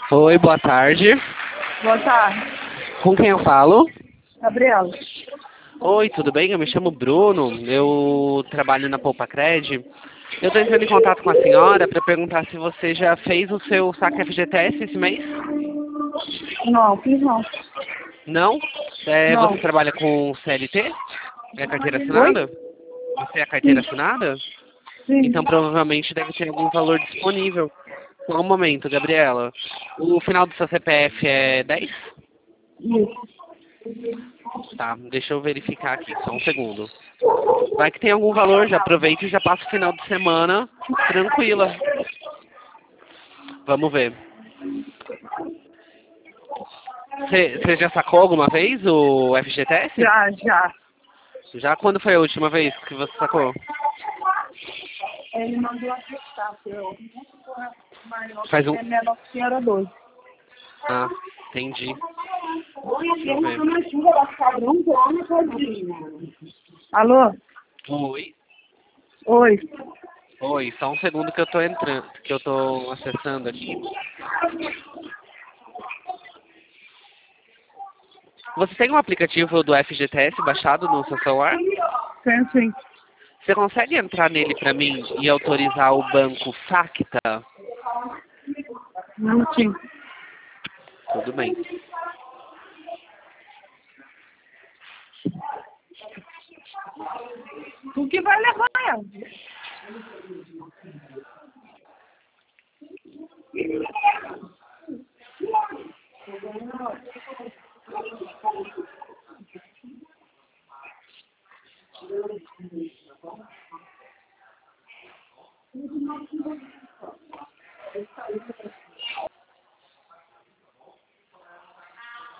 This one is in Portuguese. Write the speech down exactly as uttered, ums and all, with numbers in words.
Oi, boa tarde. Boa tarde, Com quem eu falo? Gabriela. Oi, tudo bem? Eu me chamo Bruno, eu trabalho na Poupa Cred. Eu estou entrando em contato com a senhora para perguntar se você já fez o seu saque F G T S esse mês? Não, fiz não. Não? É, Não. você trabalha com C L T? É carteira Oi? assinada? Você é carteira Sim. assinada? Sim. Então provavelmente deve ter algum valor disponível. Só um momento, Gabriela. O final do seu C P F é dez? Isso. Tá, deixa eu verificar aqui, só um segundo. Vai que tem algum valor, já aproveita e já passa o final de semana tranquila. Vamos ver. Você já sacou alguma vez o F G T S? Já, já. Já? Quando foi a última vez que você sacou? Ele mandou acessar, eu. Faz um... É menor que era dois. Ah, entendi. Deixa eu ver. Alô? Oi? Oi. Oi, só um segundo que eu tô entrando, que eu tô acessando aqui. Você tem um aplicativo do F G T S baixado no seu celular? Tem sim. Você consegue entrar nele pra mim e autorizar o banco Facta? Não tinha. Tudo bem. O que vai levar ela?